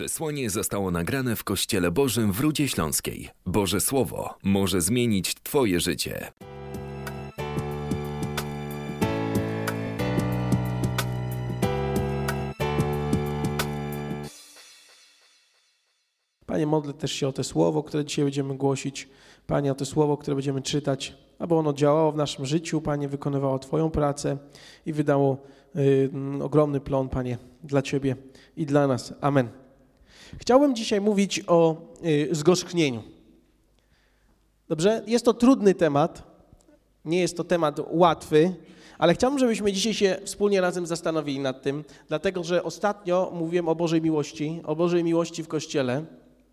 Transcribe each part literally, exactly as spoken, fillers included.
Przesłanie zostało nagrane w Kościele Bożym w Rudzie Śląskiej. Boże Słowo może zmienić Twoje życie. Panie, modlę też się o to słowo, które dzisiaj będziemy głosić. Panie, o to słowo, które będziemy czytać, aby ono działało w naszym życiu, Panie, wykonywało Twoją pracę i wydało y, ogromny plon, Panie, dla Ciebie i dla nas. Amen. Chciałbym dzisiaj mówić o y, zgorzknieniu. Dobrze? Jest to trudny temat, nie jest to temat łatwy, ale chciałbym, żebyśmy dzisiaj się wspólnie razem zastanowili nad tym, dlatego że ostatnio mówiłem o Bożej miłości, o Bożej miłości w Kościele.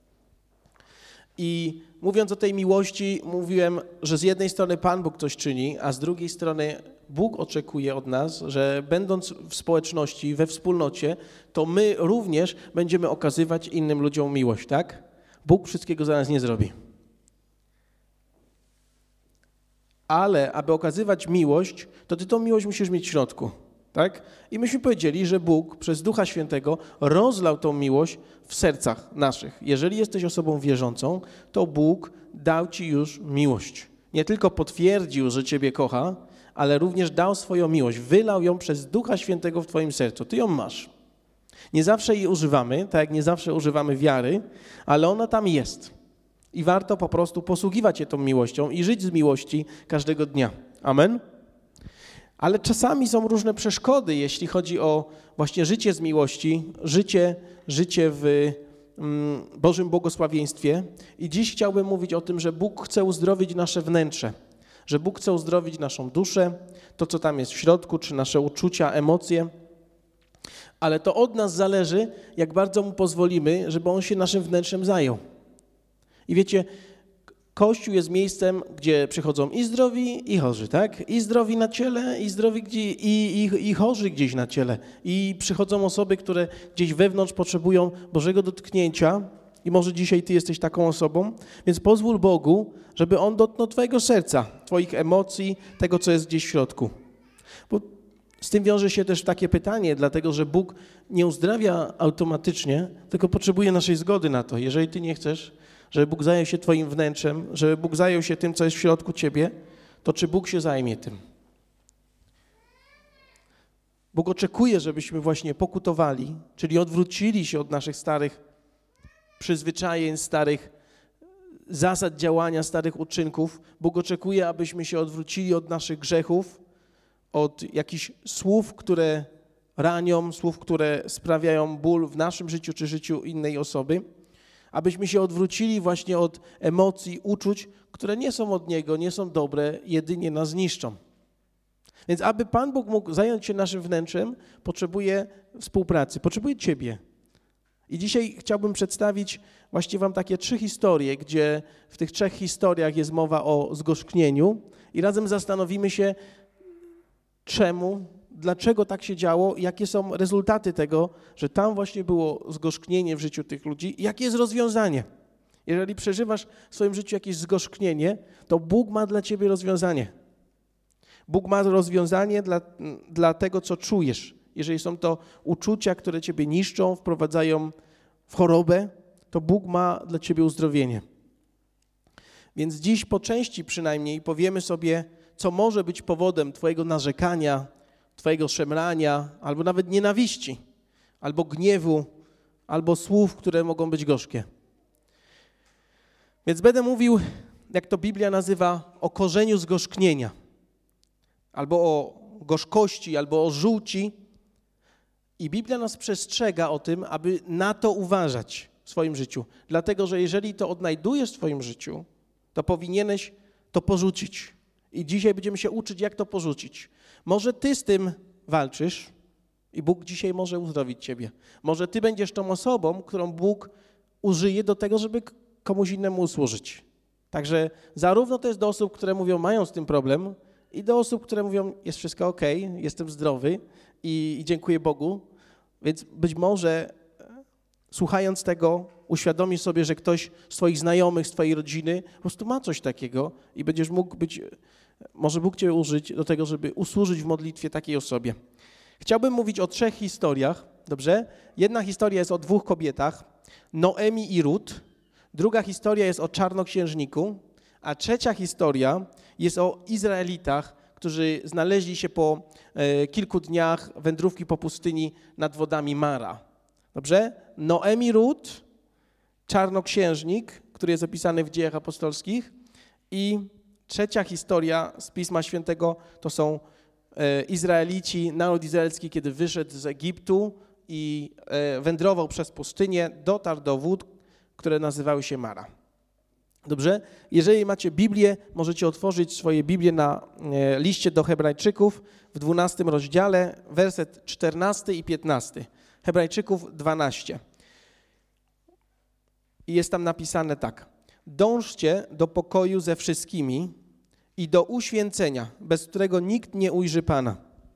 I mówiąc o tej miłości, mówiłem, że z jednej strony Pan Bóg coś czyni, a z drugiej strony Bóg oczekuje od nas, że będąc w społeczności, we wspólnocie, to my również będziemy okazywać innym ludziom miłość, tak? Bóg wszystkiego za nas nie zrobi. Ale aby okazywać miłość, to ty tą miłość musisz mieć w środku, tak? I myśmy powiedzieli, że Bóg przez Ducha Świętego rozlał tą miłość w sercach naszych. Jeżeli jesteś osobą wierzącą, to Bóg dał ci już miłość. Nie tylko potwierdził, że ciebie kocha, ale również dał swoją miłość. Wylał ją przez Ducha Świętego w twoim sercu. Ty ją masz. Nie zawsze jej używamy, tak jak nie zawsze używamy wiary, ale ona tam jest. I warto po prostu posługiwać się tą miłością i żyć z miłości każdego dnia. Amen? Ale czasami są różne przeszkody, jeśli chodzi o właśnie życie z miłości, życie, życie w mm, Bożym błogosławieństwie. I dziś chciałbym mówić o tym, że Bóg chce uzdrowić nasze wnętrze, że Bóg chce uzdrowić naszą duszę, to co tam jest w środku, czy nasze uczucia, emocje. Ale to od nas zależy, jak bardzo Mu pozwolimy, żeby On się naszym wnętrzem zajął. I wiecie, Kościół jest miejscem, gdzie przychodzą i zdrowi, i chorzy, tak? I zdrowi na ciele, i zdrowi gdzie, i, i, i chorzy gdzieś na ciele. I przychodzą osoby, które gdzieś wewnątrz potrzebują Bożego dotknięcia i może dzisiaj ty jesteś taką osobą, więc pozwól Bogu, żeby On dotknął twojego serca, twoich emocji, tego, co jest gdzieś w środku. Bo z tym wiąże się też takie pytanie, dlatego że Bóg nie uzdrawia automatycznie, tylko potrzebuje naszej zgody na to. Jeżeli ty nie chcesz, żeby Bóg zajął się twoim wnętrzem, żeby Bóg zajął się tym, co jest w środku ciebie, to czy Bóg się zajmie tym? Bóg oczekuje, żebyśmy właśnie pokutowali, czyli odwrócili się od naszych starych przyzwyczajeń, starych zasad działania, starych uczynków. Bóg oczekuje, abyśmy się odwrócili od naszych grzechów, od jakichś słów, które ranią, słów, które sprawiają ból w naszym życiu czy życiu innej osoby. Abyśmy się odwrócili właśnie od emocji, uczuć, które nie są od Niego, nie są dobre, jedynie nas niszczą. Więc aby Pan Bóg mógł zająć się naszym wnętrzem, potrzebuje współpracy, potrzebuje Ciebie. I dzisiaj chciałbym przedstawić właśnie Wam takie trzy historie, gdzie w tych trzech historiach jest mowa o zgorzknieniu i razem zastanowimy się, czemu, dlaczego tak się działo, jakie są rezultaty tego, że tam właśnie było zgorzknienie w życiu tych ludzi, jakie jest rozwiązanie. Jeżeli przeżywasz w swoim życiu jakieś zgorzknienie, to Bóg ma dla ciebie rozwiązanie. Bóg ma rozwiązanie dla, dla tego, co czujesz. Jeżeli są to uczucia, które ciebie niszczą, wprowadzają w chorobę, to Bóg ma dla ciebie uzdrowienie. Więc dziś po części przynajmniej powiemy sobie, co może być powodem twojego narzekania, twojego szemrania, albo nawet nienawiści, albo gniewu, albo słów, które mogą być gorzkie. Więc będę mówił, jak to Biblia nazywa, o korzeniu zgorzknienia, albo o gorzkości, albo o żółci. I Biblia nas przestrzega o tym, aby na to uważać w swoim życiu. Dlatego, że jeżeli to odnajdujesz w swoim życiu, to powinieneś to porzucić. I dzisiaj będziemy się uczyć, jak to porzucić. Może ty z tym walczysz i Bóg dzisiaj może uzdrowić ciebie. Może ty będziesz tą osobą, którą Bóg użyje do tego, żeby komuś innemu usłużyć. Także zarówno to jest do osób, które mówią, mają z tym problem, i do osób, które mówią, jest wszystko okej, jestem zdrowy i, i dziękuję Bogu. Więc być może słuchając tego, uświadomisz sobie, że ktoś z twoich znajomych, z twojej rodziny po prostu ma coś takiego i będziesz mógł być, może Bóg cię użyć do tego, żeby usłużyć w modlitwie takiej osobie. Chciałbym mówić o trzech historiach, dobrze? Jedna historia jest o dwóch kobietach. Noemi i Rut, druga historia jest o czarnoksiężniku, a trzecia historia jest o Izraelitach, którzy znaleźli się po e, kilku dniach wędrówki po pustyni nad wodami Mara. Dobrze? Noemi, Rut, czarnoksiężnik, który jest opisany w Dziejach Apostolskich, i trzecia historia z Pisma Świętego to są e, Izraelici, naród izraelski, kiedy wyszedł z Egiptu i e, wędrował przez pustynię, dotarł do wód, które nazywały się Mara. Dobrze? Jeżeli macie Biblię, możecie otworzyć swoje Biblię na e, liście do Hebrajczyków w dwunastym rozdziale, werset czternasty i piętnasty. Hebrajczyków dwanaście. I jest tam napisane tak. Dążcie do pokoju ze wszystkimi i do uświęcenia, bez którego nikt nie ujrzy Pana.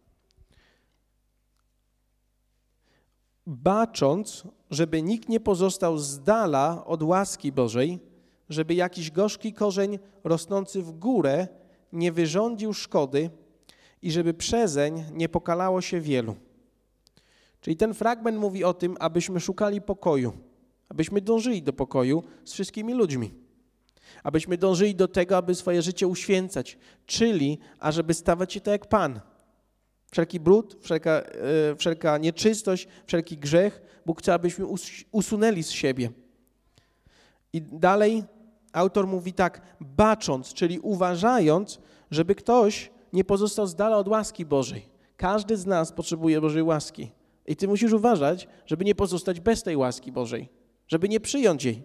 Bacząc, żeby nikt nie pozostał z dala od łaski Bożej, żeby jakiś gorzki korzeń rosnący w górę nie wyrządził szkody i żeby przezeń nie pokalało się wielu. Czyli ten fragment mówi o tym, abyśmy szukali pokoju, abyśmy dążyli do pokoju z wszystkimi ludźmi, abyśmy dążyli do tego, aby swoje życie uświęcać, czyli ażeby stawać się tak jak Pan. Wszelki brud, wszelka, e, wszelka nieczystość, wszelki grzech, Bóg chce, abyśmy usunęli z siebie. I dalej autor mówi tak, bacząc, czyli uważając, żeby ktoś nie pozostał z dala od łaski Bożej. Każdy z nas potrzebuje Bożej łaski. I ty musisz uważać, żeby nie pozostać bez tej łaski Bożej, żeby nie przyjąć jej.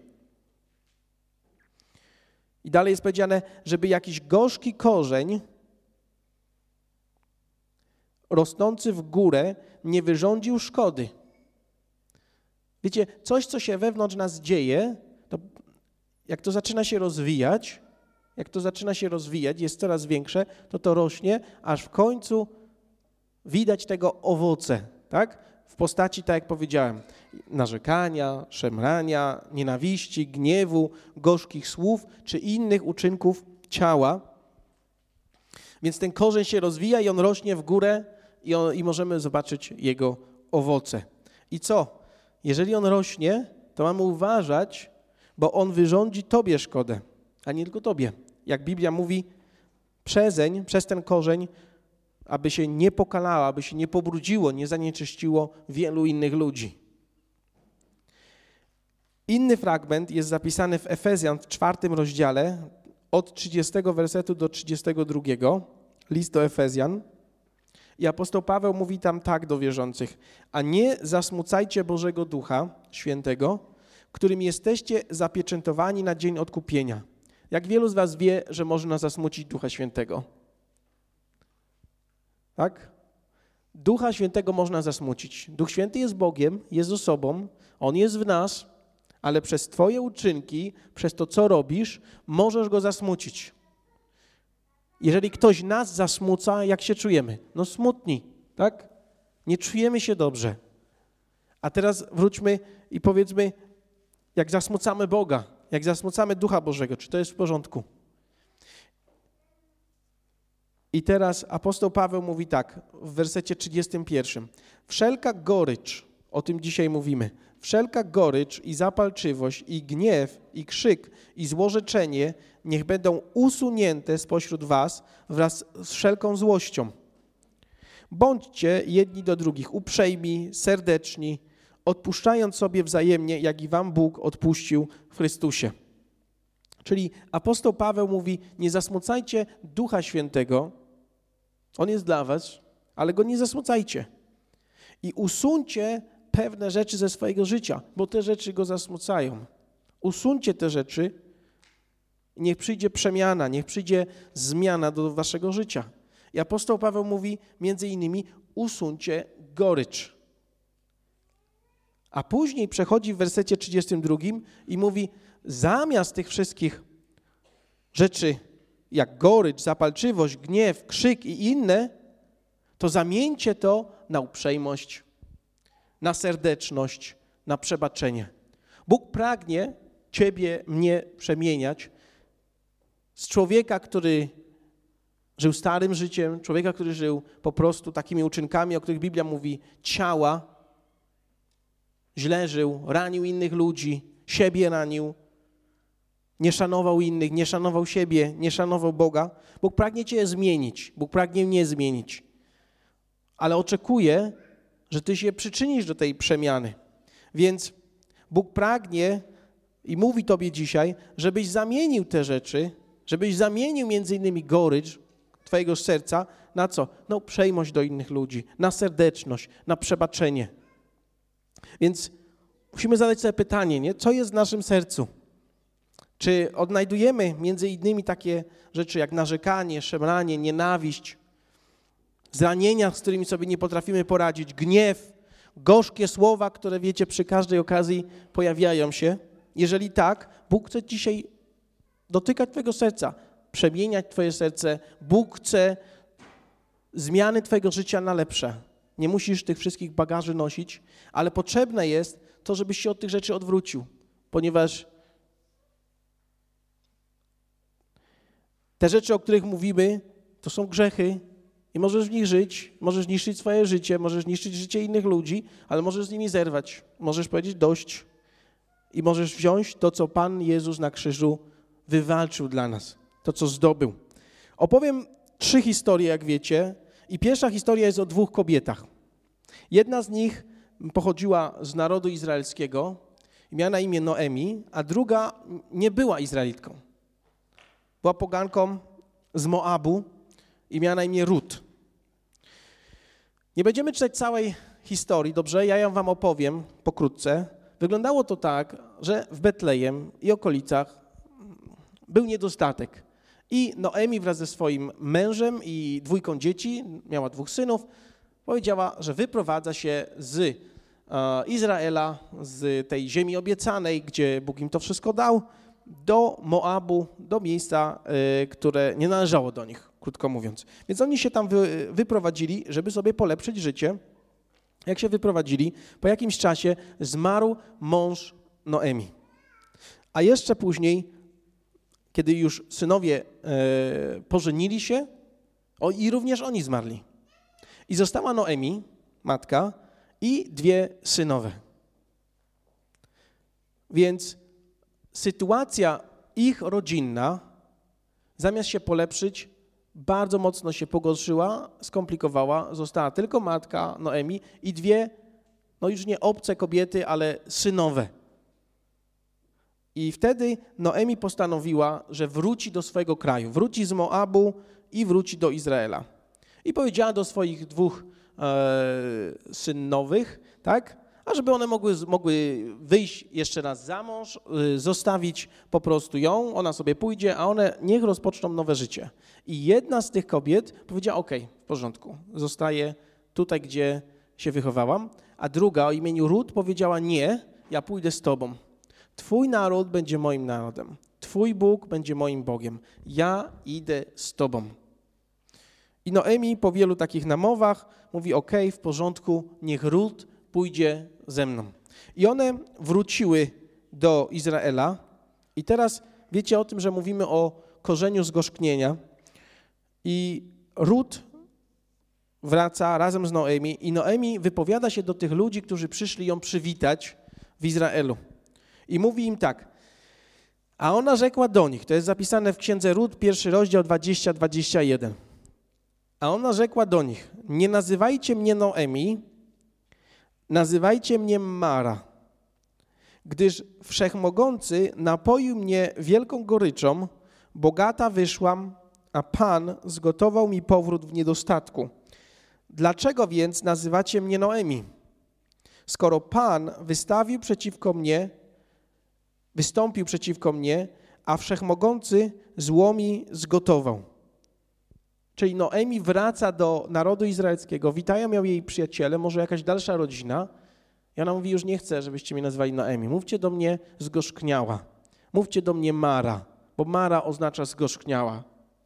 I dalej jest powiedziane, żeby jakiś gorzki korzeń rosnący w górę nie wyrządził szkody. Wiecie, coś, co się wewnątrz nas dzieje, to jak to zaczyna się rozwijać, jak to zaczyna się rozwijać, jest coraz większe, to to rośnie, aż w końcu widać tego owoce, tak? W postaci, tak jak powiedziałem, narzekania, szemrania, nienawiści, gniewu, gorzkich słów czy innych uczynków ciała. Więc ten korzeń się rozwija i on rośnie w górę i, on, i możemy zobaczyć jego owoce. I co? Jeżeli on rośnie, to mamy uważać, bo on wyrządzi tobie szkodę, a nie tylko tobie. Jak Biblia mówi, przezeń, przez ten korzeń, aby się nie pokalało, aby się nie pobrudziło, nie zanieczyściło wielu innych ludzi. Inny fragment jest zapisany w Efezjan w czwartym rozdziale, od trzydziestego wersetu do trzydziestego drugiego, list do Efezjan. I apostoł Paweł mówi tam tak do wierzących, a nie zasmucajcie Bożego Ducha Świętego, którym jesteście zapieczętowani na dzień odkupienia. Jak wielu z was wie, że można zasmucić Ducha Świętego? Tak? Ducha Świętego można zasmucić. Duch Święty jest Bogiem, jest osobą, On jest w nas, ale przez twoje uczynki, przez to, co robisz, możesz Go zasmucić. Jeżeli ktoś nas zasmuca, jak się czujemy? No smutni, tak? Nie czujemy się dobrze. A teraz wróćmy i powiedzmy, jak zasmucamy Boga, jak zasmucamy Ducha Bożego, czy to jest w porządku? I teraz apostoł Paweł mówi tak, w wersecie trzydziestym pierwszym. Wszelka gorycz, o tym dzisiaj mówimy, wszelka gorycz i zapalczywość, i gniew, i krzyk, i złorzeczenie niech będą usunięte spośród was wraz z wszelką złością. Bądźcie jedni do drugich uprzejmi, serdeczni, odpuszczając sobie wzajemnie, jak i wam Bóg odpuścił w Chrystusie. Czyli apostoł Paweł mówi, nie zasmucajcie Ducha Świętego, On jest dla was, ale Go nie zasmucajcie. I usuńcie pewne rzeczy ze swojego życia, bo te rzeczy Go zasmucają. Usuńcie te rzeczy, niech przyjdzie przemiana, niech przyjdzie zmiana do waszego życia. I apostoł Paweł mówi między innymi, usuńcie gorycz. A później przechodzi w wersecie trzydziestym drugim i mówi, zamiast tych wszystkich rzeczy, jak gorycz, zapalczywość, gniew, krzyk i inne, to zamieńcie to na uprzejmość, na serdeczność, na przebaczenie. Bóg pragnie ciebie, mnie przemieniać z człowieka, który żył starym życiem, człowieka, który żył po prostu takimi uczynkami, o których Biblia mówi, ciała, źle żył, ranił innych ludzi, siebie ranił, nie szanował innych, nie szanował siebie, nie szanował Boga. Bóg pragnie cię zmienić, Bóg pragnie mnie zmienić, ale oczekuje, że ty się przyczynisz do tej przemiany. Więc Bóg pragnie i mówi tobie dzisiaj, żebyś zamienił te rzeczy, żebyś zamienił między innymi gorycz twojego serca na co? Na uprzejmość do innych ludzi, na serdeczność, na przebaczenie. Więc musimy zadać sobie pytanie, nie? Co jest w naszym sercu? Czy odnajdujemy między innymi takie rzeczy jak narzekanie, szemranie, nienawiść, zranienia, z którymi sobie nie potrafimy poradzić, gniew, gorzkie słowa, które wiecie przy każdej okazji pojawiają się? Jeżeli tak, Bóg chce dzisiaj dotykać twojego serca, przemieniać twoje serce. Bóg chce zmiany twojego życia na lepsze. Nie musisz tych wszystkich bagaży nosić, ale potrzebne jest to, żebyś się od tych rzeczy odwrócił, ponieważ te rzeczy, o których mówimy, to są grzechy i możesz w nich żyć, możesz niszczyć swoje życie, możesz niszczyć życie innych ludzi, ale możesz z nimi zerwać. Możesz powiedzieć dość i możesz wziąć to, co Pan Jezus na krzyżu wywalczył dla nas, to, co zdobył. Opowiem trzy historie, jak wiecie, i pierwsza historia jest o dwóch kobietach. Jedna z nich pochodziła z narodu izraelskiego i miała na imię Noemi, a druga nie była Izraelitką. Była poganką z Moabu i miała na imię Rut. Nie będziemy czytać całej historii, dobrze? Ja ją wam opowiem pokrótce. Wyglądało to tak, że w Betlejem i okolicach był niedostatek. I Noemi wraz ze swoim mężem i dwójką dzieci, miała dwóch synów, powiedziała, że wyprowadza się z Izraela, z tej ziemi obiecanej, gdzie Bóg im to wszystko dał, do Moabu, do miejsca, które nie należało do nich, krótko mówiąc. Więc oni się tam wy, wyprowadzili, żeby sobie polepszyć życie. Jak się wyprowadzili, po jakimś czasie zmarł mąż Noemi. A jeszcze później, kiedy już synowie e, pożenili się, o, i również oni zmarli. I została Noemi, matka, i dwie synowe. Więc sytuacja ich rodzinna, zamiast się polepszyć, bardzo mocno się pogorszyła, skomplikowała. Została tylko matka Noemi i dwie, no już nie obce kobiety, ale synowe. I wtedy Noemi postanowiła, że wróci do swojego kraju, wróci z Moabu i wróci do Izraela. I powiedziała do swoich dwóch e, synowych, tak, a żeby one mogły, mogły wyjść jeszcze raz za mąż, e, zostawić po prostu ją, ona sobie pójdzie, a one niech rozpoczną nowe życie. I jedna z tych kobiet powiedziała, okej, okay, w porządku, zostaję tutaj, gdzie się wychowałam, a druga o imieniu Rut powiedziała, nie, ja pójdę z tobą. Twój naród będzie moim narodem. Twój Bóg będzie moim Bogiem. Ja idę z tobą. I Noemi po wielu takich namowach mówi, okej, w porządku, niech Rut pójdzie ze mną. I one wróciły do Izraela. I teraz wiecie o tym, że mówimy o korzeniu zgorzknienia. I Rut wraca razem z Noemi i Noemi wypowiada się do tych ludzi, którzy przyszli ją przywitać w Izraelu. I mówi im tak, a ona rzekła do nich, to jest zapisane w księdze Rut, pierwszy rozdział dwadzieścia dwadzieścia jeden. A ona rzekła do nich, nie nazywajcie mnie Noemi, nazywajcie mnie Mara, gdyż Wszechmogący napoił mnie wielką goryczą, bogata wyszłam, a Pan zgotował mi powrót w niedostatku. Dlaczego więc nazywacie mnie Noemi? Skoro Pan wystawił przeciwko mnie, wystąpił przeciwko mnie, a Wszechmogący zło mi zgotował. Czyli Noemi wraca do narodu izraelskiego, witają ją jej przyjaciele, może jakaś dalsza rodzina. I ona mówi, już nie chcę, żebyście mnie nazwali Noemi. Mówcie do mnie zgorzkniała. Mówcie do mnie Mara, bo Mara oznacza zgorzkniała.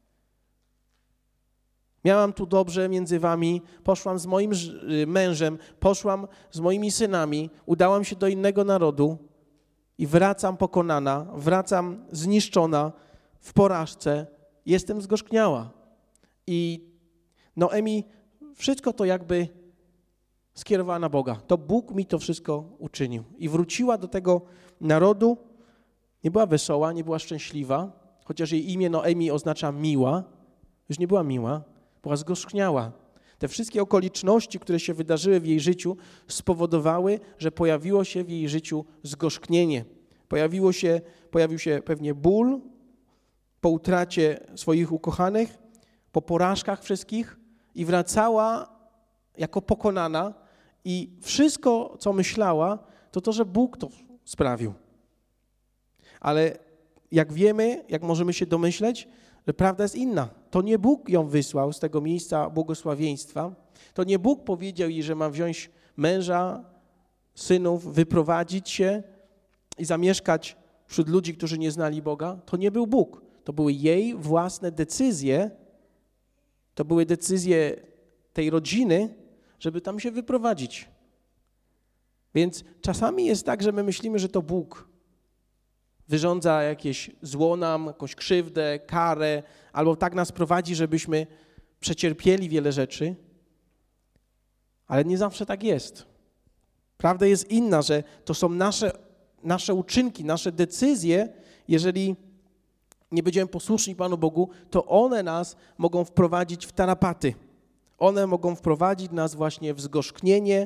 Miałam tu dobrze między wami, poszłam z moim mężem, poszłam z moimi synami, udałam się do innego narodu i wracam pokonana, wracam zniszczona, w porażce, jestem zgorzkniała. I Noemi wszystko to jakby skierowała na Boga. To Bóg mi to wszystko uczynił. I wróciła do tego narodu. Nie była wesoła, nie była szczęśliwa, chociaż jej imię Noemi oznacza miła. Już nie była miła, była zgorzkniała. Te wszystkie okoliczności, które się wydarzyły w jej życiu, spowodowały, że pojawiło się w jej życiu zgorzknienie. Pojawiło się, pojawił się pewnie ból po utracie swoich ukochanych, po porażkach wszystkich i wracała jako pokonana i wszystko, co myślała, to to, że Bóg to sprawił. Ale jak wiemy, jak możemy się domyśleć, że prawda jest inna. To nie Bóg ją wysłał z tego miejsca błogosławieństwa. To nie Bóg powiedział jej, że ma wziąć męża, synów, wyprowadzić się i zamieszkać wśród ludzi, którzy nie znali Boga. To nie był Bóg. To były jej własne decyzje. To były decyzje tej rodziny, żeby tam się wyprowadzić. Więc czasami jest tak, że my myślimy, że to Bóg wyrządza jakieś zło nam, jakąś krzywdę, karę, albo tak nas prowadzi, żebyśmy przecierpieli wiele rzeczy, ale nie zawsze tak jest. Prawda jest inna, że to są nasze, nasze uczynki, nasze decyzje, jeżeli nie będziemy posłuszni Panu Bogu, to one nas mogą wprowadzić w tarapaty. One mogą wprowadzić nas właśnie w zgorzknienie,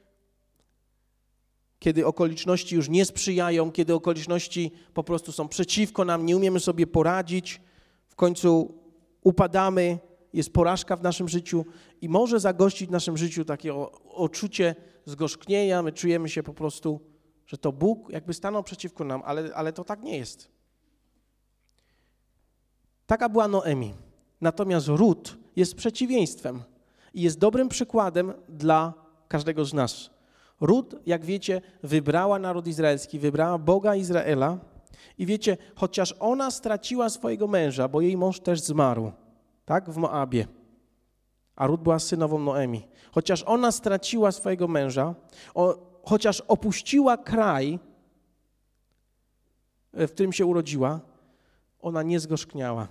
kiedy okoliczności już nie sprzyjają, kiedy okoliczności po prostu są przeciwko nam, nie umiemy sobie poradzić, w końcu upadamy, jest porażka w naszym życiu i może zagościć w naszym życiu takie odczucie zgorzknienia, my czujemy się po prostu, że to Bóg jakby stanął przeciwko nam, ale, ale to tak nie jest. Taka była Noemi. Natomiast Rut jest przeciwieństwem i jest dobrym przykładem dla każdego z nas. Rut, jak wiecie, wybrała naród izraelski, wybrała Boga Izraela i wiecie, chociaż ona straciła swojego męża, bo jej mąż też zmarł, tak, w Moabie, a Rut była synową Noemi. Chociaż ona straciła swojego męża, o, chociaż opuściła kraj, w którym się urodziła, ona nie zgorzkniała.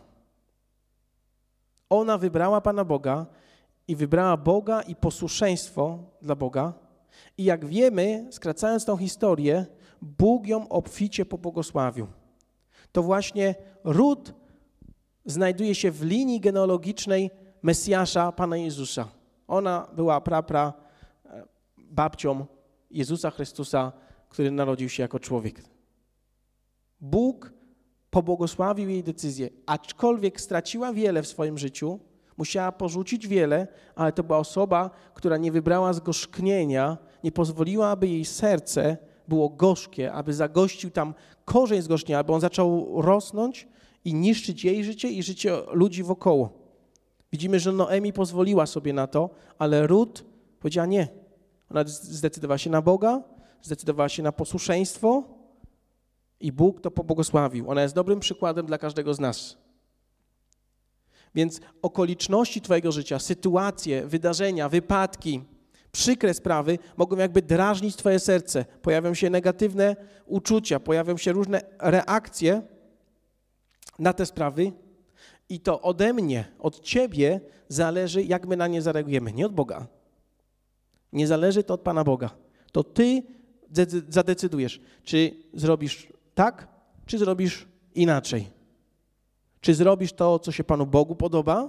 Ona wybrała Pana Boga i wybrała Boga i posłuszeństwo dla Boga. I jak wiemy, skracając tą historię, Bóg ją obficie pobłogosławił. To właśnie Rut znajduje się w linii genealogicznej Mesjasza, Pana Jezusa. Ona była prapra babcią Jezusa Chrystusa, który narodził się jako człowiek. Bóg pobłogosławił jej decyzję, aczkolwiek straciła wiele w swoim życiu, musiała porzucić wiele, ale to była osoba, która nie wybrała zgorzknienia, nie pozwoliła, aby jej serce było gorzkie, aby zagościł tam korzeń zgorzknienia, aby on zaczął rosnąć i niszczyć jej życie i życie ludzi wokoło. Widzimy, że Noemi pozwoliła sobie na to, ale Rut powiedziała nie. Ona zdecydowała się na Boga, zdecydowała się na posłuszeństwo i Bóg to pobłogosławił. Ona jest dobrym przykładem dla każdego z nas. Więc okoliczności twojego życia, sytuacje, wydarzenia, wypadki, przykre sprawy mogą jakby drażnić twoje serce. Pojawią się negatywne uczucia, pojawią się różne reakcje na te sprawy i to ode mnie, od ciebie zależy, jak my na nie zareagujemy. Nie od Boga. Nie zależy to od Pana Boga. To ty zadecydujesz, czy zrobisz tak, czy zrobisz inaczej. Czy zrobisz to, co się Panu Bogu podoba,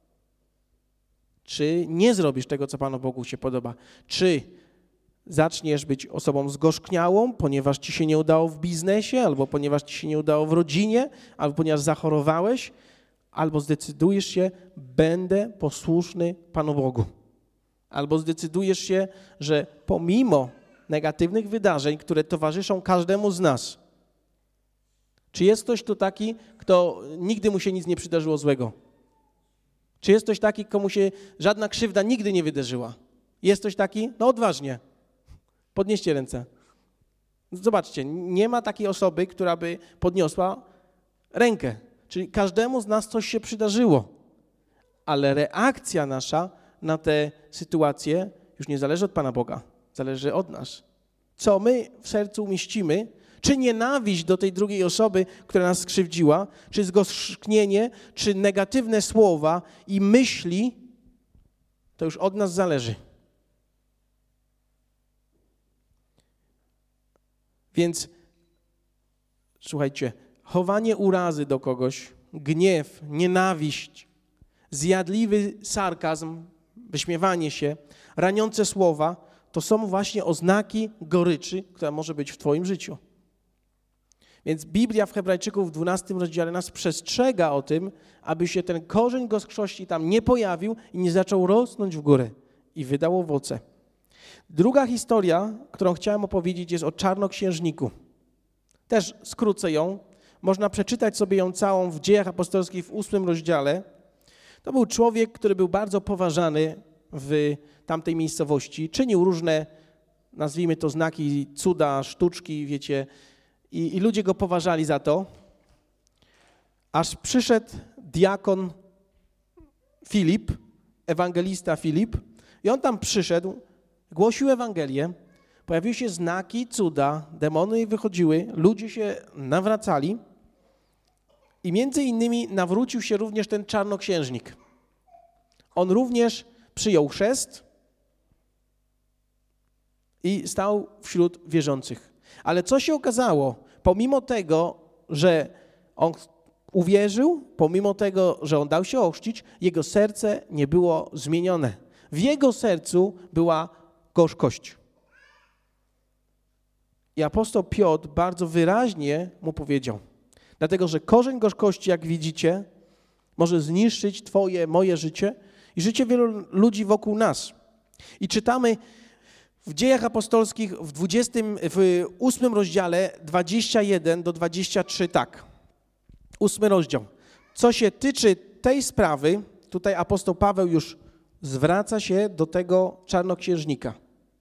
czy nie zrobisz tego, co Panu Bogu się podoba. Czy zaczniesz być osobą zgorzkniałą, ponieważ ci się nie udało w biznesie, albo ponieważ ci się nie udało w rodzinie, albo ponieważ zachorowałeś, albo zdecydujesz się, będę posłuszny Panu Bogu. Albo zdecydujesz się, że pomimo negatywnych wydarzeń, które towarzyszą każdemu z nas, czy jest ktoś tu taki, kto nigdy mu się nic nie przydarzyło złego? Czy jest ktoś taki, komu się żadna krzywda nigdy nie wydarzyła? Jest ktoś taki? No odważnie. Podnieście ręce. Zobaczcie, nie ma takiej osoby, która by podniosła rękę. Czyli każdemu z nas coś się przydarzyło. Ale reakcja nasza na te sytuacje już nie zależy od Pana Boga, zależy od nas. Co my w sercu umieścimy, czy nienawiść do tej drugiej osoby, która nas skrzywdziła, czy zgorzknienie, czy negatywne słowa i myśli, to już od nas zależy. Więc słuchajcie, chowanie urazy do kogoś, gniew, nienawiść, zjadliwy sarkazm, wyśmiewanie się, raniące słowa, to są właśnie oznaki goryczy, która może być w twoim życiu. Więc Biblia w Hebrajczyków w dwunastym rozdziale nas przestrzega o tym, aby się ten korzeń gorzkości tam nie pojawił i nie zaczął rosnąć w górę i wydał owoce. Druga historia, którą chciałem opowiedzieć, jest o czarnoksiężniku. Też skrócę ją. Można przeczytać sobie ją całą w Dziejach Apostolskich w ósmym rozdziale. To był człowiek, który był bardzo poważany w tamtej miejscowości. Czynił różne, nazwijmy to znaki, cuda, sztuczki, wiecie, i, i ludzie go poważali za to. Aż przyszedł diakon Filip, ewangelista Filip, i on tam przyszedł, głosił Ewangelię, pojawiły się znaki, cuda, demony wychodziły, ludzie się nawracali i między innymi nawrócił się również ten czarnoksiężnik. On również przyjął chrzest i stał wśród wierzących. Ale co się okazało? Pomimo tego, że on uwierzył, pomimo tego, że on dał się ochrzcić, jego serce nie było zmienione. W jego sercu była gorzkość. I apostoł Piotr bardzo wyraźnie mu powiedział, dlatego że korzeń gorzkości, jak widzicie, może zniszczyć twoje, moje życie i życie wielu ludzi wokół nas. I czytamy w Dziejach Apostolskich w dwudziestym, w ósmym rozdziale dwudziesty pierwszy do dwudziestego trzeciego tak. Ósmy rozdział. Co się tyczy tej sprawy, tutaj apostoł Paweł już zwraca się do tego czarnoksiężnika.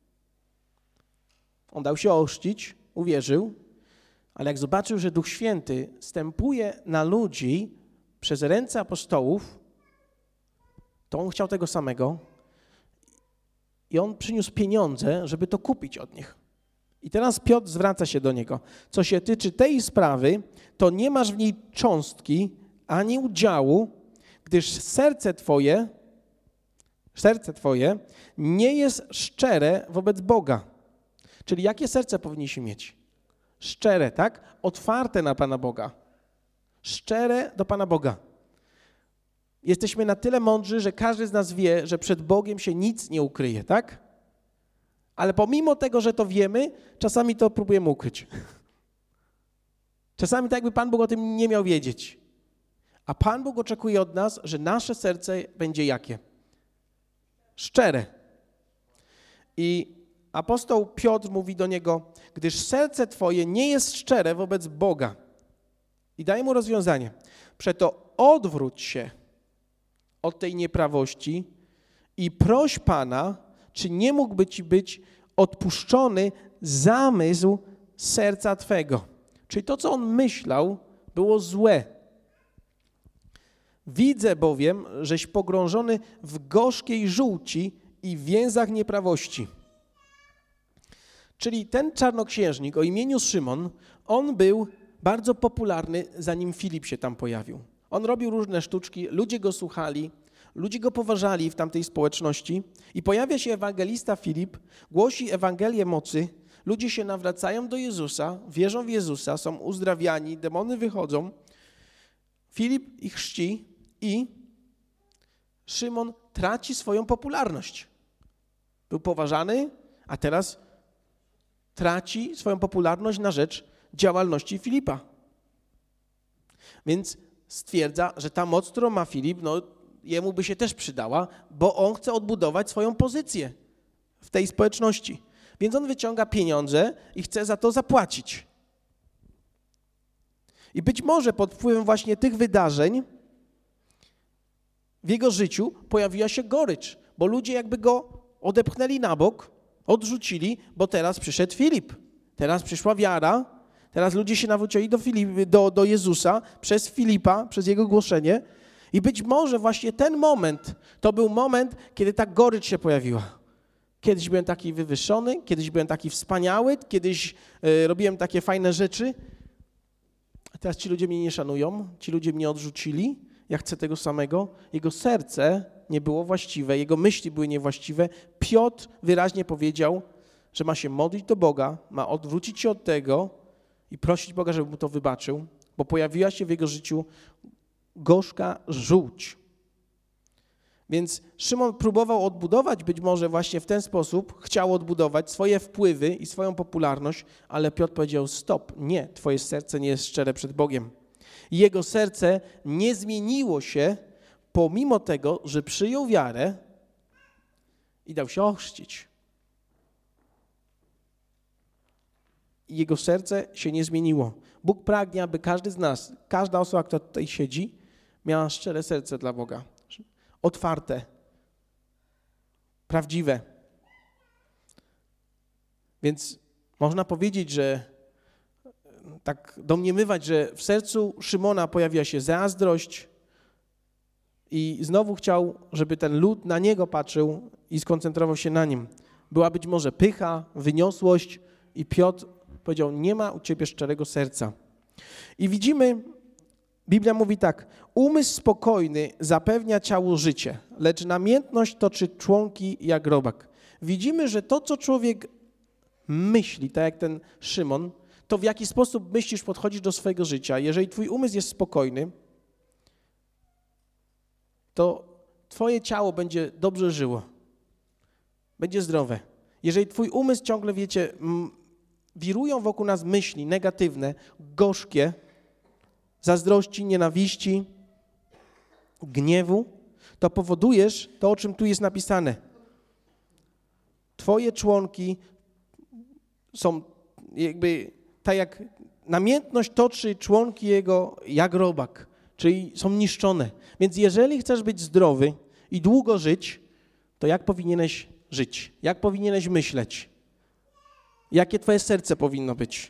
On dał się ochrzcić, uwierzył, ale jak zobaczył, że Duch Święty stępuje na ludzi przez ręce apostołów, to on chciał tego samego i on przyniósł pieniądze, żeby to kupić od nich. I teraz Piotr zwraca się do niego. Co się tyczy tej sprawy, to nie masz w niej cząstki ani udziału, gdyż serce twoje, serce twoje nie jest szczere wobec Boga. Czyli jakie serce powinniśmy mieć? Szczere, tak? Otwarte na Pana Boga. Szczere do Pana Boga. Jesteśmy na tyle mądrzy, że każdy z nas wie, że przed Bogiem się nic nie ukryje, tak? Ale pomimo tego, że to wiemy, czasami to próbujemy ukryć. Czasami tak jakby Pan Bóg o tym nie miał wiedzieć. A Pan Bóg oczekuje od nas, że nasze serce będzie jakie? Szczere. I apostoł Piotr mówi do niego, gdyż serce twoje nie jest szczere wobec Boga. I daje mu rozwiązanie. Przeto odwróć się od tej nieprawości i proś Pana, czy nie mógłby ci być odpuszczony zamysł serca twego. Czyli to, co on myślał, było złe. Widzę bowiem, żeś pogrążony w gorzkiej żółci i więzach nieprawości. Czyli ten czarnoksiężnik o imieniu Szymon, on był bardzo popularny, zanim Filip się tam pojawił. On robił różne sztuczki, ludzie go słuchali, ludzie go poważali w tamtej społeczności i pojawia się ewangelista Filip, głosi Ewangelię mocy, ludzie się nawracają do Jezusa, wierzą w Jezusa, są uzdrawiani, demony wychodzą. Filip ich chrzci i Szymon traci swoją popularność. Był poważany, a teraz traci swoją popularność na rzecz działalności Filipa. Więc stwierdza, że ta moc, którą ma Filip, no jemu by się też przydała, bo on chce odbudować swoją pozycję w tej społeczności. Więc on wyciąga pieniądze i chce za to zapłacić. I być może pod wpływem właśnie tych wydarzeń w jego życiu pojawiła się gorycz, bo ludzie jakby go odepchnęli na bok, odrzucili, bo teraz przyszedł Filip. Teraz przyszła wiara, teraz ludzie się nawrócili do, Filip, do, do Jezusa przez Filipa, przez jego głoszenie i być może właśnie ten moment to był moment, kiedy ta gorycz się pojawiła. Kiedyś byłem taki wywyższony, kiedyś byłem taki wspaniały, kiedyś y, robiłem takie fajne rzeczy, a teraz ci ludzie mnie nie szanują, ci ludzie mnie odrzucili, ja chcę tego samego. Jego serce nie było właściwe, jego myśli były niewłaściwe. Piotr wyraźnie powiedział, że ma się modlić do Boga, ma odwrócić się od tego i prosić Boga, żeby mu to wybaczył, bo pojawiła się w jego życiu gorzka żółć. Więc Szymon próbował odbudować być może właśnie w ten sposób, chciał odbudować swoje wpływy i swoją popularność, ale Piotr powiedział: stop, nie, twoje serce nie jest szczere przed Bogiem. I jego serce nie zmieniło się pomimo tego, że przyjął wiarę i dał się ochrzcić. I jego serce się nie zmieniło. Bóg pragnie, aby każdy z nas, każda osoba, która tutaj siedzi, miała szczere serce dla Boga. Otwarte, prawdziwe. Więc można powiedzieć, że tak domniemywać, że w sercu Szymona pojawiła się zazdrość i znowu chciał, żeby ten lud na niego patrzył i skoncentrował się na nim. Była być może pycha, wyniosłość i Piotr powiedział: nie ma u ciebie szczerego serca. I widzimy, Biblia mówi tak: umysł spokojny zapewnia ciału życie, lecz namiętność toczy członki jak robak. Widzimy, że to, co człowiek myśli, tak jak ten Szymon, to w jaki sposób myślisz, podchodzisz do swojego życia. Jeżeli twój umysł jest spokojny, to twoje ciało będzie dobrze żyło, będzie zdrowe. Jeżeli twój umysł ciągle, wiecie, wirują wokół nas myśli negatywne, gorzkie, zazdrości, nienawiści, gniewu, to powodujesz to, o czym tu jest napisane. Twoje członki są jakby, tak jak namiętność toczy członki jego jak robak, czyli są niszczone. Więc jeżeli chcesz być zdrowy i długo żyć, to jak powinieneś żyć? Jak powinieneś myśleć? Jakie twoje serce powinno być?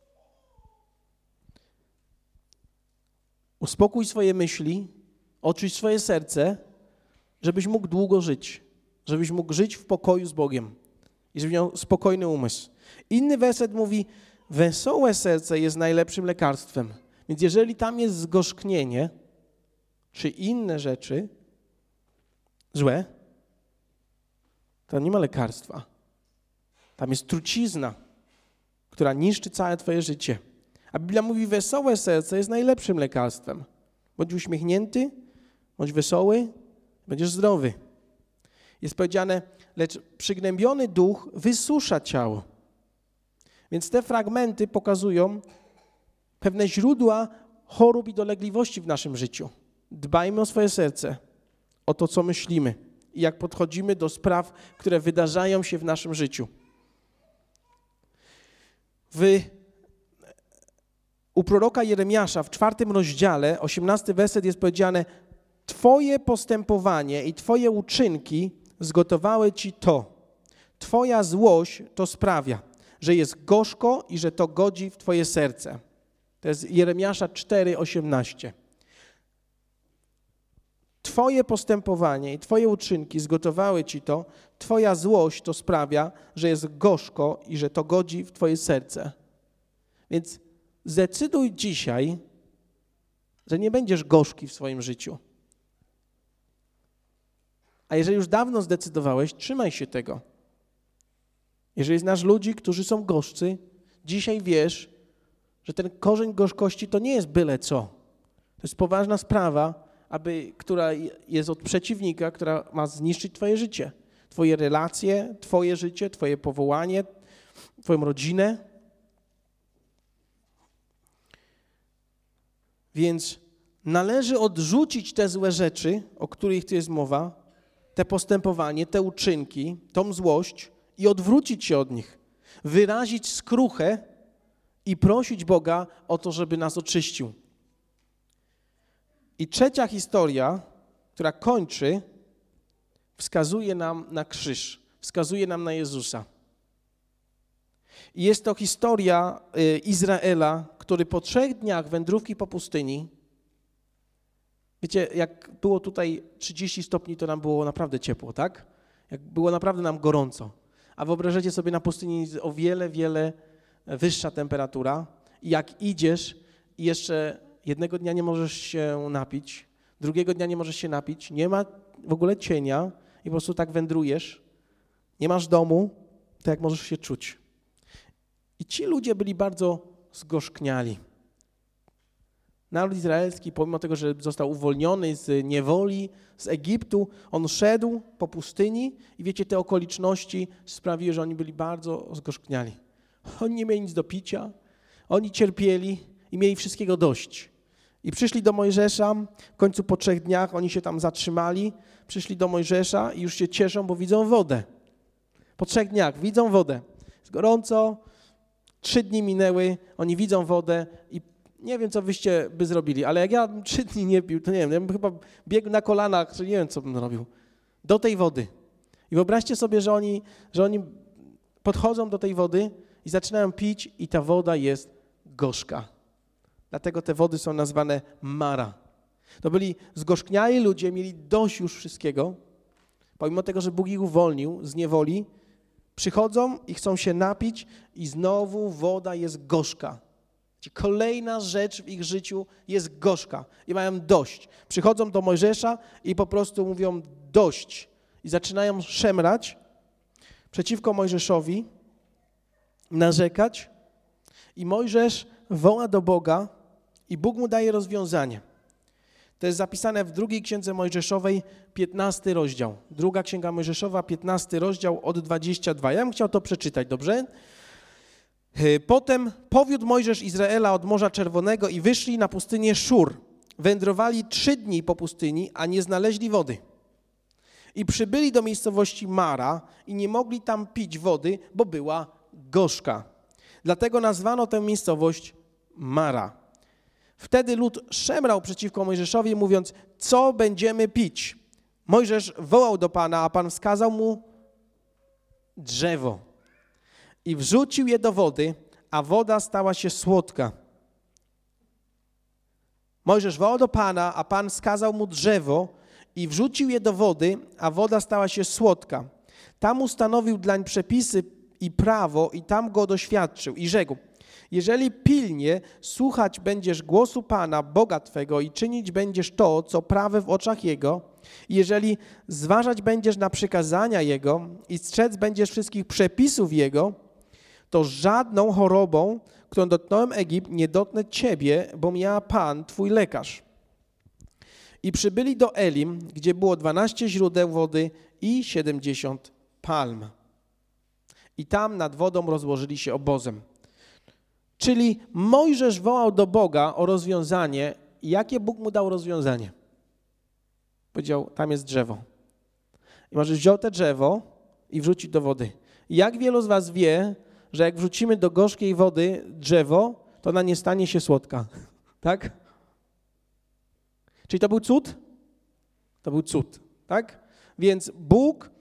Uspokój swoje myśli, oczyść swoje serce, żebyś mógł długo żyć, żebyś mógł żyć w pokoju z Bogiem i żebyś miał spokojny umysł. Inny werset mówi: wesołe serce jest najlepszym lekarstwem. Więc jeżeli tam jest zgorzknienie czy inne rzeczy złe, to nie ma lekarstwa. Tam jest trucizna, która niszczy całe twoje życie. A Biblia mówi: wesołe serce jest najlepszym lekarstwem. Bądź uśmiechnięty, bądź wesoły, będziesz zdrowy. Jest powiedziane: lecz przygnębiony duch wysusza ciało. Więc te fragmenty pokazują pewne źródła chorób i dolegliwości w naszym życiu. Dbajmy o swoje serce, o to, co myślimy i jak podchodzimy do spraw, które wydarzają się w naszym życiu. W, u proroka Jeremiasza w czwartym rozdziale, osiemnasty werset jest powiedziane: twoje postępowanie i twoje uczynki zgotowały ci to. Twoja złość to sprawia, że jest gorzko i że to godzi w twoje serce. To jest Jeremiasza cztery, osiemnaście. Twoje postępowanie i twoje uczynki zgotowały ci to, twoja złość to sprawia, że jest gorzko i że to godzi w twoje serce. Więc zdecyduj dzisiaj, że nie będziesz gorzki w swoim życiu. A jeżeli już dawno zdecydowałeś, trzymaj się tego. Jeżeli znasz ludzi, którzy są gorzcy, dzisiaj wiesz, że ten korzeń gorzkości to nie jest byle co. To jest poważna sprawa, aby, która jest od przeciwnika, która ma zniszczyć twoje życie, twoje relacje, twoje życie, twoje powołanie, twoją rodzinę. Więc należy odrzucić te złe rzeczy, o których tu jest mowa, te postępowanie, te uczynki, tą złość i odwrócić się od nich, wyrazić skruchę i prosić Boga o to, żeby nas oczyścił. I trzecia historia, która kończy, wskazuje nam na krzyż, wskazuje nam na Jezusa. I jest to historia Izraela, który po trzech dniach wędrówki po pustyni, wiecie, jak było tutaj trzydzieści stopni, to nam było naprawdę ciepło, tak? Jak było naprawdę nam gorąco. A wyobrażacie sobie, na pustyni jest o wiele, wiele wyższa temperatura i jak idziesz i jeszcze jednego dnia nie możesz się napić, drugiego dnia nie możesz się napić, nie ma w ogóle cienia i po prostu tak wędrujesz, nie masz domu, to jak możesz się czuć. I ci ludzie byli bardzo zgorzkniali. Naród izraelski, pomimo tego, że został uwolniony z niewoli, z Egiptu, on szedł po pustyni i wiecie, te okoliczności sprawiły, że oni byli bardzo zgorzkniali. Oni nie mieli nic do picia, oni cierpieli i mieli wszystkiego dość. I przyszli do Mojżesza, w końcu po trzech dniach oni się tam zatrzymali, przyszli do Mojżesza i już się cieszą, bo widzą wodę. Po trzech dniach widzą wodę. Jest gorąco, trzy dni minęły, oni widzą wodę i nie wiem, co wyście by zrobili, ale jak ja trzy dni nie pił, to nie wiem, ja bym chyba biegł na kolanach, czy nie wiem, co bym robił, do tej wody. I wyobraźcie sobie, że oni, że oni podchodzą do tej wody i zaczynają pić i ta woda jest gorzka. Dlatego te wody są nazwane Mara. To byli zgorzkniali ludzie, mieli dość już wszystkiego, pomimo tego, że Bóg ich uwolnił z niewoli, przychodzą i chcą się napić i znowu woda jest gorzka. Kolejna rzecz w ich życiu jest gorzka i mają dość. Przychodzą do Mojżesza i po prostu mówią dość i zaczynają szemrać przeciwko Mojżeszowi, narzekać i Mojżesz woła do Boga i Bóg mu daje rozwiązanie. To jest zapisane w drugiej księdze Mojżeszowej, piętnasty rozdział. Druga księga Mojżeszowa, piętnasty rozdział od dwudziestego drugiego. Ja bym chciał to przeczytać, dobrze? Potem powiódł Mojżesz Izraela od Morza Czerwonego i wyszli na pustynię Szur. Wędrowali trzy dni po pustyni, a nie znaleźli wody. I przybyli do miejscowości Mara i nie mogli tam pić wody, bo była gorzka. Dlatego nazwano tę miejscowość Mara. Wtedy lud szemrał przeciwko Mojżeszowi, mówiąc, co będziemy pić? Mojżesz wołał do Pana, a Pan wskazał mu drzewo. I wrzucił je do wody, a woda stała się słodka. Mojżesz wołał do Pana, a Pan wskazał mu drzewo i wrzucił je do wody, a woda stała się słodka. Tam ustanowił dlań przepisy i prawo i tam go doświadczył i rzekł, jeżeli pilnie słuchać będziesz głosu Pana, Boga Twego i czynić będziesz to, co prawe w oczach Jego, jeżeli zważać będziesz na przykazania Jego i strzec będziesz wszystkich przepisów Jego, to żadną chorobą, którą dotknąłem Egipt, nie dotknę Ciebie, bo ja Pan, Twój lekarz. I przybyli do Elim, gdzie było dwanaście źródeł wody i siedemdziesiąt palm. I tam nad wodą rozłożyli się obozem. Czyli Mojżesz wołał do Boga o rozwiązanie. Jakie Bóg mu dał rozwiązanie? Powiedział, tam jest drzewo. I Mojżesz wziął te drzewo i wrzucił do wody. Jak wielu z was wie, że jak wrzucimy do gorzkiej wody drzewo, to ona nie stanie się słodka. Tak? Czyli to był cud? To był cud, tak? Więc Bóg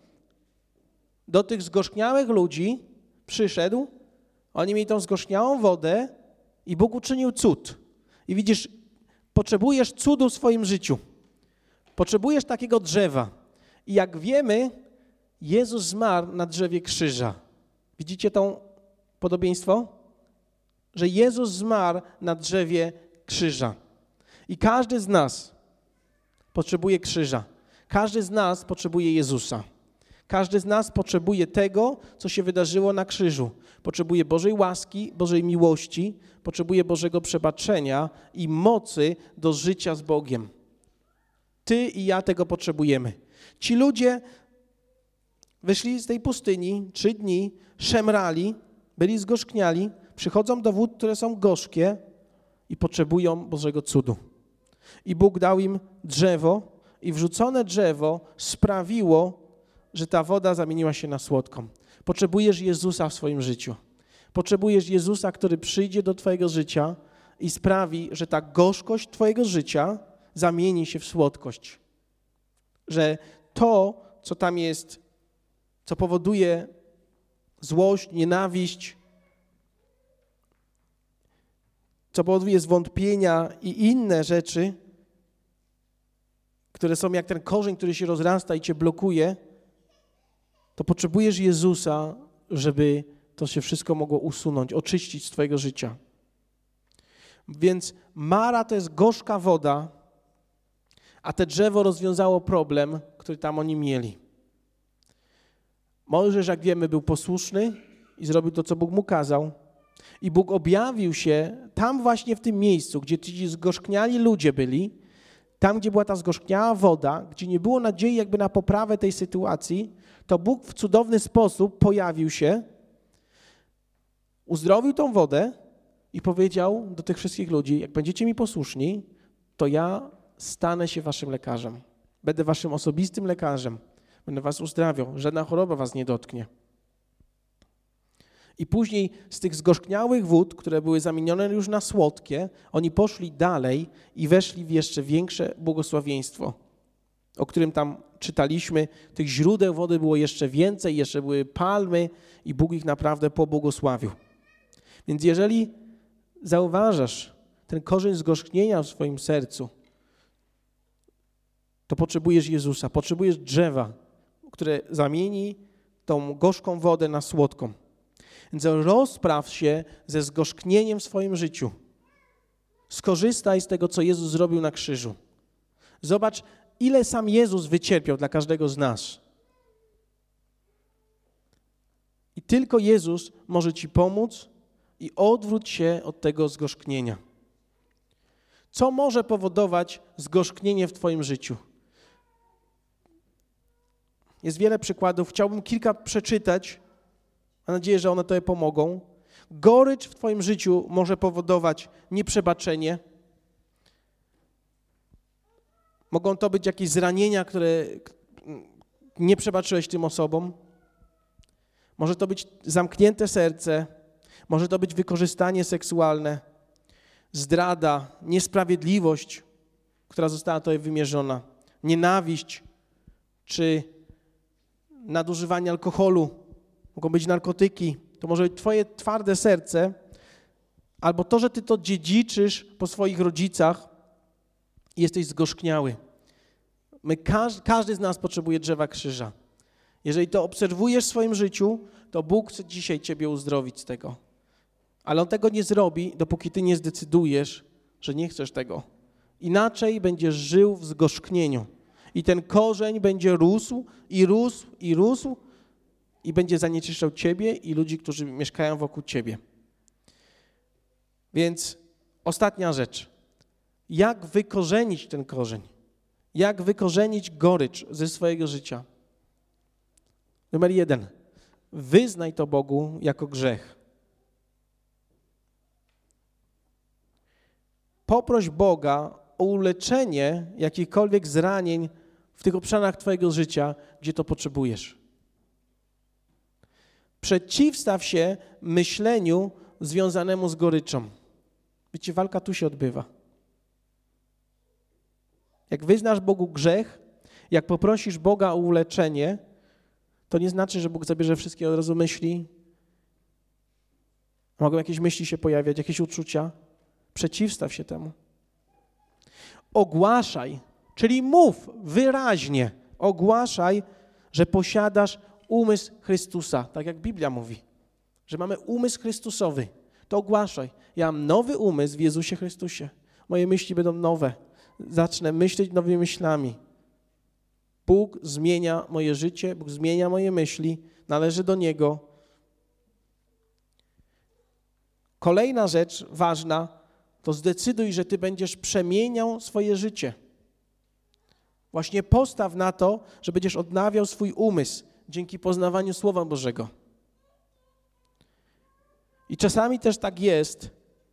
do tych zgorzkniałych ludzi przyszedł, oni mieli tą zgorzkniałą wodę i Bóg uczynił cud. I widzisz, potrzebujesz cudu w swoim życiu. Potrzebujesz takiego drzewa. I jak wiemy, Jezus zmarł na drzewie krzyża. Widzicie to podobieństwo? Że Jezus zmarł na drzewie krzyża. I każdy z nas potrzebuje krzyża. Każdy z nas potrzebuje Jezusa. Każdy z nas potrzebuje tego, co się wydarzyło na krzyżu. Potrzebuje Bożej łaski, Bożej miłości, potrzebuje Bożego przebaczenia i mocy do życia z Bogiem. Ty i ja tego potrzebujemy. Ci ludzie wyszli z tej pustyni, trzy dni, szemrali, byli zgorzkniali, przychodzą do wód, które są gorzkie i potrzebują Bożego cudu. I Bóg dał im drzewo i wrzucone drzewo sprawiło, że ta woda zamieniła się na słodką. Potrzebujesz Jezusa w swoim życiu. Potrzebujesz Jezusa, który przyjdzie do twojego życia i sprawi, że ta gorzkość twojego życia zamieni się w słodkość. Że to, co tam jest, co powoduje złość, nienawiść, co powoduje zwątpienia i inne rzeczy, które są jak ten korzeń, który się rozrasta i cię blokuje, to potrzebujesz Jezusa, żeby to się wszystko mogło usunąć, oczyścić z twojego życia. Więc Mara to jest gorzka woda, a te drzewo rozwiązało problem, który tam oni mieli. Mojżesz, jak wiemy, był posłuszny i zrobił to, co Bóg mu kazał. I Bóg objawił się tam właśnie w tym miejscu, gdzie ci zgorzkniali ludzie byli, tam, gdzie była ta zgorzkniała woda, gdzie nie było nadziei jakby na poprawę tej sytuacji, to Bóg w cudowny sposób pojawił się, uzdrowił tą wodę i powiedział do tych wszystkich ludzi, jak będziecie mi posłuszni, to ja stanę się waszym lekarzem. Będę waszym osobistym lekarzem. Będę was uzdrawiał. Żadna choroba was nie dotknie. I później z tych zgorzkniałych wód, które były zamienione już na słodkie, oni poszli dalej i weszli w jeszcze większe błogosławieństwo, o którym tam czytaliśmy. Tych źródeł wody było jeszcze więcej, jeszcze były palmy i Bóg ich naprawdę pobłogosławił. Więc jeżeli zauważasz ten korzeń zgorzknienia w swoim sercu, to potrzebujesz Jezusa, potrzebujesz drzewa, które zamieni tą gorzką wodę na słodką. Więc rozpraw się ze zgorzknieniem w swoim życiu. Skorzystaj z tego, co Jezus zrobił na krzyżu. Zobacz, ile sam Jezus wycierpiał dla każdego z nas. I tylko Jezus może ci pomóc i odwróć się od tego zgorzknienia. Co może powodować zgorzknienie w twoim życiu? Jest wiele przykładów. Chciałbym kilka przeczytać. Mam nadzieję, że one tobie pomogą. Gorycz w twoim życiu może powodować nieprzebaczenie. Mogą to być jakieś zranienia, które nie przebaczyłeś tym osobom. Może to być zamknięte serce. Może to być wykorzystanie seksualne, zdrada, niesprawiedliwość, która została tobie wymierzona, nienawiść czy nadużywanie alkoholu. Mogą być narkotyki, to może być twoje twarde serce, albo to, że ty to dziedziczysz po swoich rodzicach i jesteś zgorzkniały. My, każdy, każdy z nas potrzebuje drzewa krzyża. Jeżeli to obserwujesz w swoim życiu, to Bóg chce dzisiaj ciebie uzdrowić z tego. Ale On tego nie zrobi, dopóki ty nie zdecydujesz, że nie chcesz tego. Inaczej będziesz żył w zgorzknieniu. I ten korzeń będzie rósł i rósł i rósł, i będzie zanieczyszczał ciebie i ludzi, którzy mieszkają wokół ciebie. Więc ostatnia rzecz. Jak wykorzenić ten korzeń? Jak wykorzenić gorycz ze swojego życia? Numer jeden. Wyznaj to Bogu jako grzech. Poproś Boga o uleczenie jakichkolwiek zranień w tych obszarach twojego życia, gdzie to potrzebujesz. Przeciwstaw się myśleniu związanemu z goryczą. Wiecie, walka tu się odbywa. Jak wyznasz Bogu grzech, jak poprosisz Boga o uleczenie, to nie znaczy, że Bóg zabierze wszystkie od razu myśli. Mogą jakieś myśli się pojawiać, jakieś uczucia. Przeciwstaw się temu. Ogłaszaj, czyli mów wyraźnie, ogłaszaj, że posiadasz umysł Chrystusa, tak jak Biblia mówi, że mamy umysł Chrystusowy. To ogłaszaj. Ja mam nowy umysł w Jezusie Chrystusie. Moje myśli będą nowe. Zacznę myśleć nowymi myślami. Bóg zmienia moje życie, Bóg zmienia moje myśli, należy do Niego. Kolejna rzecz ważna, to zdecyduj, że ty będziesz przemieniał swoje życie. Właśnie postaw na to, że będziesz odnawiał swój umysł dzięki poznawaniu Słowa Bożego. I czasami też tak jest,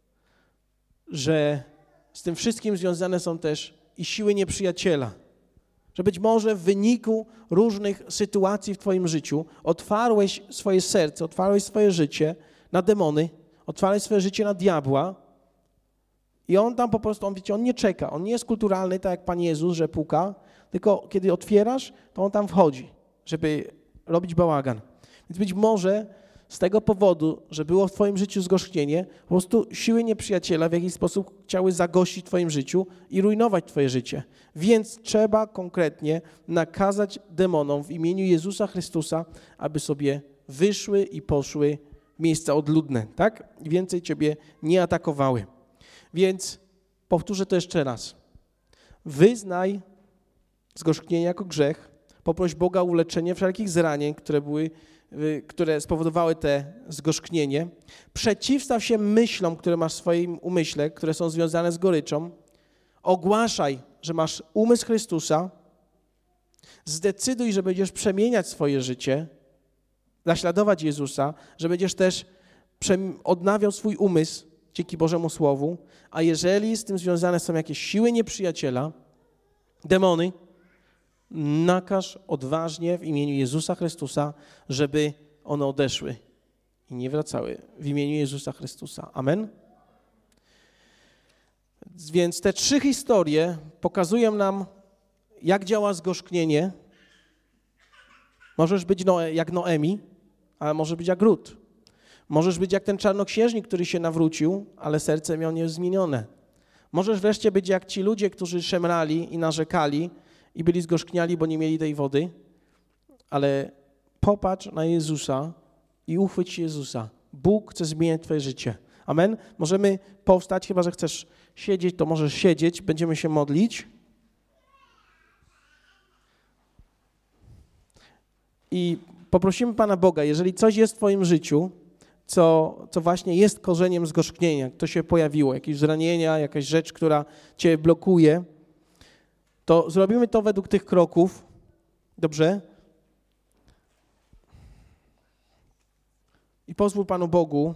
że z tym wszystkim związane są też i siły nieprzyjaciela. Że być może w wyniku różnych sytuacji w twoim życiu otwarłeś swoje serce, otwarłeś swoje życie na demony, otwarłeś swoje życie na diabła i on tam po prostu, on wiecie, on nie czeka, on nie jest kulturalny, tak jak Pan Jezus, że puka, tylko kiedy otwierasz, to on tam wchodzi, żeby robić bałagan. Więc być może z tego powodu, że było w twoim życiu zgorzknienie, po prostu siły nieprzyjaciela w jakiś sposób chciały zagościć w twoim życiu i rujnować twoje życie. Więc trzeba konkretnie nakazać demonom w imieniu Jezusa Chrystusa, aby sobie wyszły i poszły w miejsca odludne, tak? I więcej ciebie nie atakowały. Więc powtórzę to jeszcze raz. Wyznaj zgorzknienie jako grzech, Poproś Boga o uleczenie wszelkich zranień, które były, które spowodowały te zgorzknienie. Przeciwstaw się myślom, które masz w swoim umyśle, które są związane z goryczą. Ogłaszaj, że masz umysł Chrystusa. Zdecyduj, że będziesz przemieniać swoje życie, naśladować Jezusa, że będziesz też odnawiał swój umysł dzięki Bożemu Słowu, a jeżeli z tym związane są jakieś siły nieprzyjaciela, demony, nakaż odważnie w imieniu Jezusa Chrystusa, żeby one odeszły i nie wracały w imieniu Jezusa Chrystusa. Amen? Więc te trzy historie pokazują nam, jak działa zgorzknienie. Możesz być Noe, jak Noemi, ale może być jak Rut. Możesz być jak ten czarnoksiężnik, który się nawrócił, ale serce miał niezmienione. Możesz wreszcie być jak ci ludzie, którzy szemrali i narzekali i byli zgorzkniali, bo nie mieli tej wody, ale popatrz na Jezusa i uchwyć Jezusa. Bóg chce zmieniać twoje życie. Amen? Możemy powstać, chyba że chcesz siedzieć, to możesz siedzieć, będziemy się modlić. I poprosimy Pana Boga, jeżeli coś jest w twoim życiu, co, co właśnie jest korzeniem zgorzknienia, to się pojawiło, jakieś zranienia, jakaś rzecz, która cię blokuje, to zrobimy to według tych kroków. Dobrze? I pozwól Panu Bogu,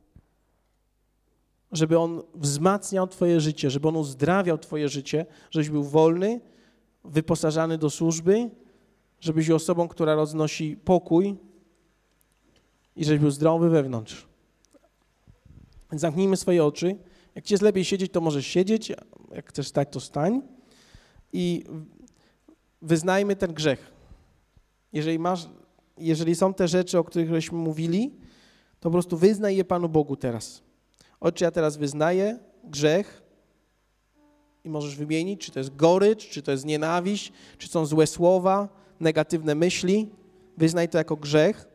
żeby On wzmacniał twoje życie, żeby On uzdrawiał twoje życie, żebyś był wolny, wyposażany do służby, żebyś był osobą, która roznosi pokój i żebyś był zdrowy wewnątrz. Więc zamknijmy swoje oczy. Jak ci jest lepiej siedzieć, to możesz siedzieć. Jak chcesz stać, to stań. I wyznajmy ten grzech. Jeżeli masz, jeżeli są te rzeczy, o których żeśmy mówili, to po prostu wyznaj je Panu Bogu teraz. Ojcze, ja teraz wyznaję grzech i możesz wymienić, czy to jest gorycz, czy to jest nienawiść, czy są złe słowa, negatywne myśli. Wyznaj to jako grzech.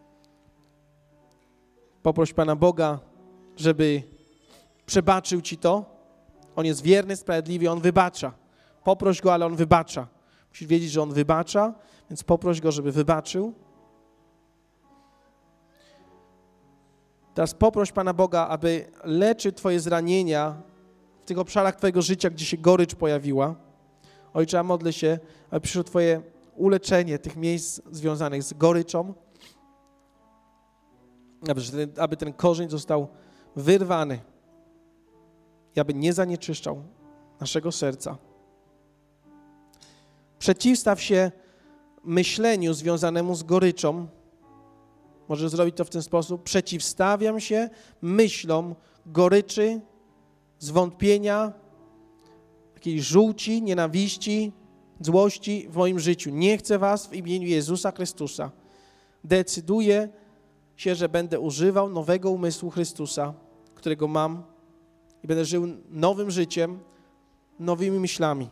Poproś Pana Boga, żeby przebaczył ci to. On jest wierny, sprawiedliwy, On wybacza. Poproś Go, ale On wybacza. Musisz wiedzieć, że On wybacza, więc poproś Go, żeby wybaczył. Teraz poproś Pana Boga, aby leczył twoje zranienia w tych obszarach twojego życia, gdzie się gorycz pojawiła. Ojcze, ja modlę się, aby przyszło twoje uleczenie tych miejsc związanych z goryczą, aby ten, aby ten korzeń został wyrwany i aby nie zanieczyszczał naszego serca. Przeciwstaw się myśleniu związanemu z goryczą. Możesz zrobić to w ten sposób. Przeciwstawiam się myślom goryczy, zwątpienia, jakiejś żółci, nienawiści, złości w moim życiu. Nie chcę was w imieniu Jezusa Chrystusa. Decyduję się, że będę używał nowego umysłu Chrystusa, którego mam i będę żył nowym życiem, nowymi myślami.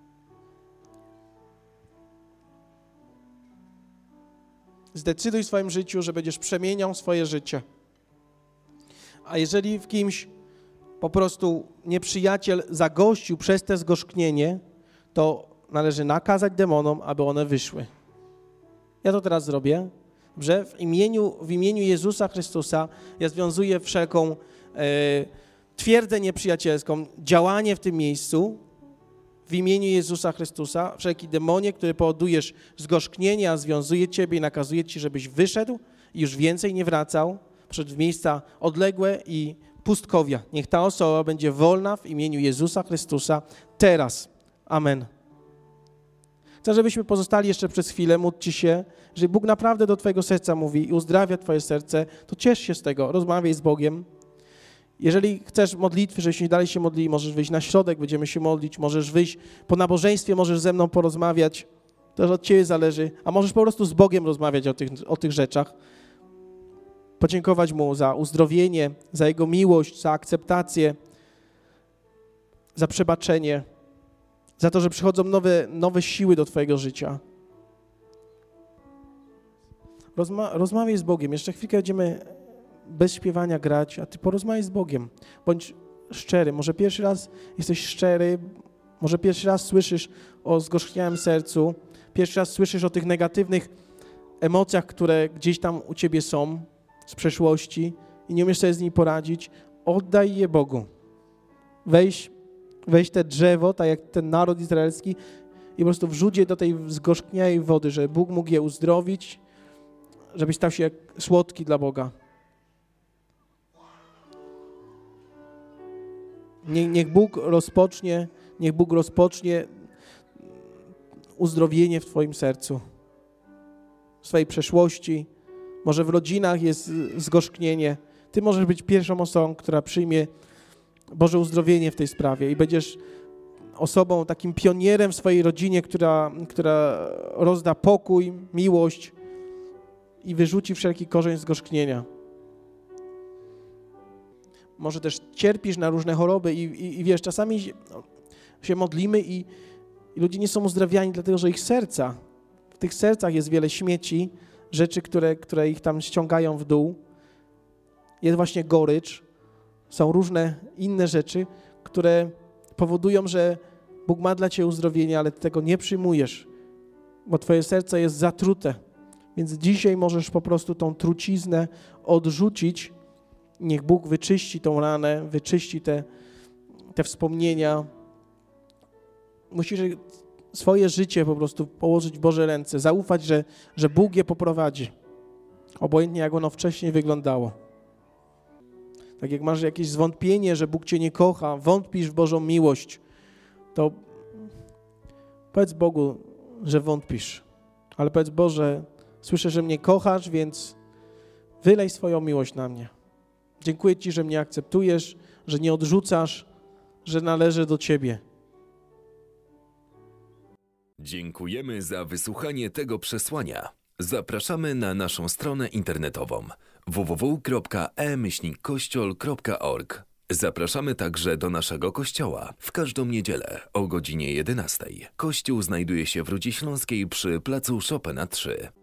Zdecyduj w swoim życiu, że będziesz przemieniał swoje życie. A jeżeli w kimś po prostu nieprzyjaciel zagościł przez te zgorzknienie, to należy nakazać demonom, aby one wyszły. Ja to teraz zrobię. Dobrze? W imieniu, w imieniu Jezusa Chrystusa ja związuję wszelką e, twierdzę nieprzyjacielską, działanie w tym miejscu, w imieniu Jezusa Chrystusa, wszelki demonie, który powodujesz zgorzknienie, a związuje ciebie i nakazuje ci, żebyś wyszedł i już więcej nie wracał, przed w miejsca odległe i pustkowia. Niech ta osoba będzie wolna w imieniu Jezusa Chrystusa teraz. Amen. Chcę, żebyśmy pozostali jeszcze przez chwilę, módlcie się, że Bóg naprawdę do twojego serca mówi i uzdrawia twoje serce, to ciesz się z tego, rozmawiaj z Bogiem. Jeżeli chcesz modlitwy, żebyśmy dalej się modlili, możesz wyjść na środek, będziemy się modlić, możesz wyjść po nabożeństwie, możesz ze mną porozmawiać, to już od ciebie zależy, a możesz po prostu z Bogiem rozmawiać o tych, o tych rzeczach. Podziękować Mu za uzdrowienie, za Jego miłość, za akceptację, za przebaczenie, za to, że przychodzą nowe, nowe siły do twojego życia. Rozma- rozmawiaj z Bogiem. Jeszcze chwilkę będziemy bez śpiewania grać, a ty porozmawiaj z Bogiem. Bądź szczery. Może pierwszy raz jesteś szczery, może pierwszy raz słyszysz o zgorzkniałym sercu. pierwszy raz słyszysz o tych negatywnych emocjach, które gdzieś tam u ciebie są z przeszłości i nie umiesz sobie z nimi poradzić, oddaj je Bogu. Weź, weź te drzewo, tak jak ten naród izraelski i po prostu wrzuć je do tej zgorzkniałej wody, żeby Bóg mógł je uzdrowić, żebyś stał się słodki dla Boga. Nie, niech Bóg rozpocznie, niech Bóg rozpocznie uzdrowienie w twoim sercu, w swojej przeszłości. Może w rodzinach jest zgorzknienie. Ty możesz być pierwszą osobą, która przyjmie Boże uzdrowienie w tej sprawie i będziesz osobą, takim pionierem w swojej rodzinie, która, która rozda pokój, miłość i wyrzuci wszelki korzeń zgorzknienia. Może też cierpisz na różne choroby i, i, i wiesz, czasami się modlimy i, i ludzie nie są uzdrawiani, dlatego że ich serca, w tych sercach jest wiele śmieci, rzeczy, które, które ich tam ściągają w dół. Jest właśnie gorycz, są różne inne rzeczy, które powodują, że Bóg ma dla ciebie uzdrowienie, ale ty tego nie przyjmujesz, bo twoje serce jest zatrute. Więc dzisiaj możesz po prostu tą truciznę odrzucić. Niech Bóg wyczyści tą ranę, wyczyści te, te wspomnienia. Musisz swoje życie po prostu położyć w Boże ręce, zaufać, że, że Bóg je poprowadzi. Obojętnie jak ono wcześniej wyglądało. Tak jak masz jakieś zwątpienie, że Bóg cię nie kocha, wątpisz w Bożą miłość, to powiedz Bogu, że wątpisz. Ale powiedz, Boże, słyszę, że mnie kochasz, więc wylej swoją miłość na mnie. Dziękuję Ci, że mnie akceptujesz, że nie odrzucasz, że należę do Ciebie. Dziękujemy za wysłuchanie tego przesłania. Zapraszamy na naszą stronę internetową w w w kropka e myślnik kościol kropka org. Zapraszamy także do naszego kościoła w każdą niedzielę o godzinie jedenastej. Kościół znajduje się w Rudzie Śląskiej przy placu Chopina trzy.